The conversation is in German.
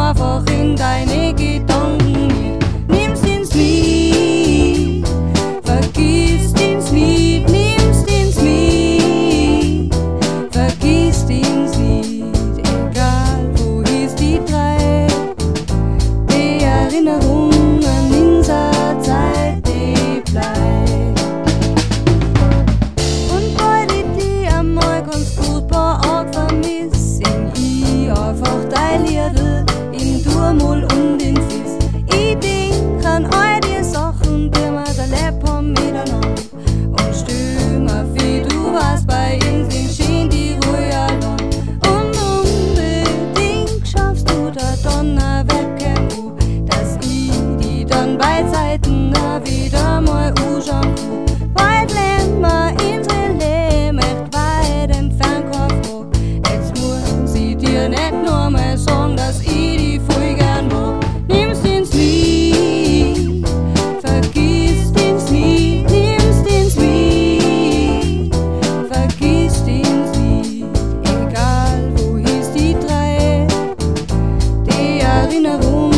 einfach in deine Gedanken mit. Nimmst ins Lied, vergisst ins Lied, nimmst ins Lied, vergisst ins Lied, egal wo ist die drei. Die Erinnerung an unser Zeit, die bleibt. Und weil ich die einmal ganz furchtbar arg vermiss, sing ich einfach dein Liedl in Dur-Moll und in Fis. Ich denk an all die Sachen, die wir da lebt haben miteinander. Und stell mir vor, du warst bei uns in schön die Ruhe allein. Und unbedingt schaffst du da dann ein Wecken, dass ich die dann bei Zeiten wieder mal anschauen kann. Bald lernt man unsere Leben echt weit entfernt, kein Frag. Jetzt muss ich dir nicht nur mal sagen, dass ich die voll gern mag. Nimmst ins Lied, vergisst ins Lied, nimmst ins Lied, vergisst ins Lied, egal wo ist die drei. Die Erinnerung